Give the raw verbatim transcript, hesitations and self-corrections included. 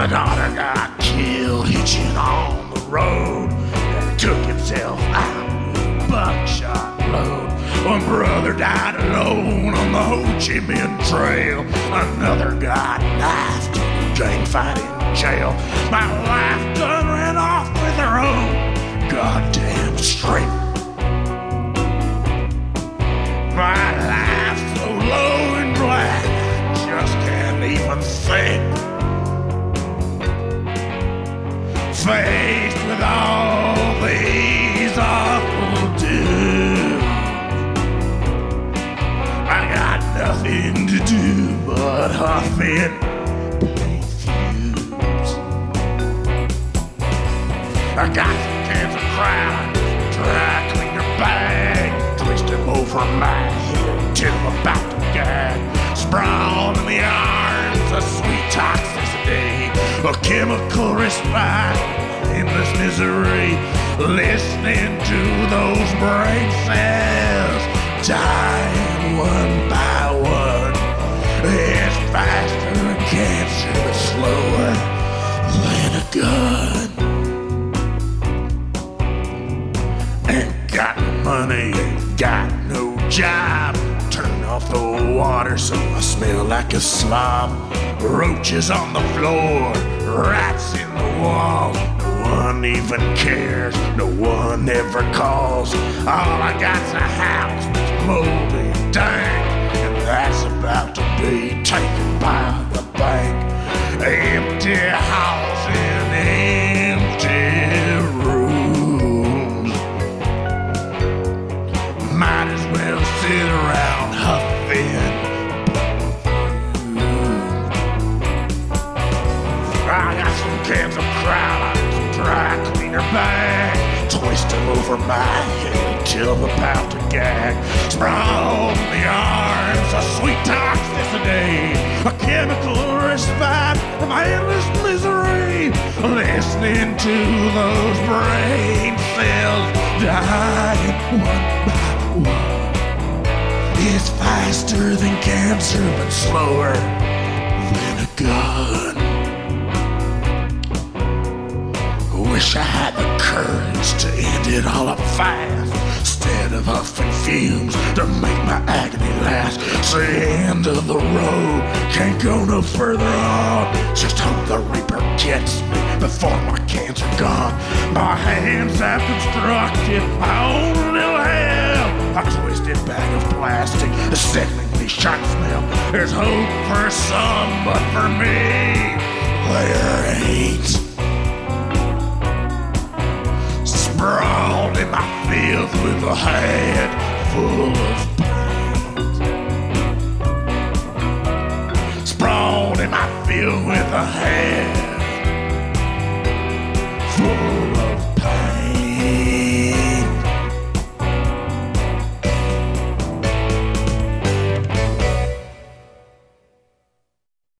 My daughter got killed hitching on the road and took himself out with a buckshot load. One brother died alone on the Ho Chi Minh Trail. Another got knifed in a gang fight in jail. My wife done ran off with her own goddamn strength. My life's so low and black, I just can't even think. Faced with all these awful dudes, I got nothing to do but huff and play fuse. I got some cans of crowd, dry cleaner bag, twist them over my head till I'm about to gag. Sprawled in the arms of sweet toxicity, a chemical respite, endless misery, listening to those brain cells dying one by one. It's faster than cancer, but slower than a gun. Ain't got no money, ain't got no job. Turn off the water so I smell like a slob. Roaches on the floor, rats in the wall. No one even cares, no one ever calls. All I got's a house that's moldy and dank, and that's about to be taken by the bank. Empty house and empty rooms. Might as well sit around huffing. I got some cans of crowd, some dry cleaner bag, twist them over my head till I'm about to gag. Sprawled in the arms of sweet toxicity, a chemical respite from my endless misery, listening to those brain cells dying one by one. It's faster than cancer, but slower than a gun. Wish I had the courage to end it all up fast, instead of huffing fumes to make my agony last. It's the end of the road, can't go no further on. Just hope the Reaper gets me before my cans are gone. My hands have constructed my own little hell, a twisted bag of plastic, a sickeningly sharp smell. There's hope for some, but for me, there ain't. Sprawled in my filth with a head full of pain. Sprawled in my filth with a head full of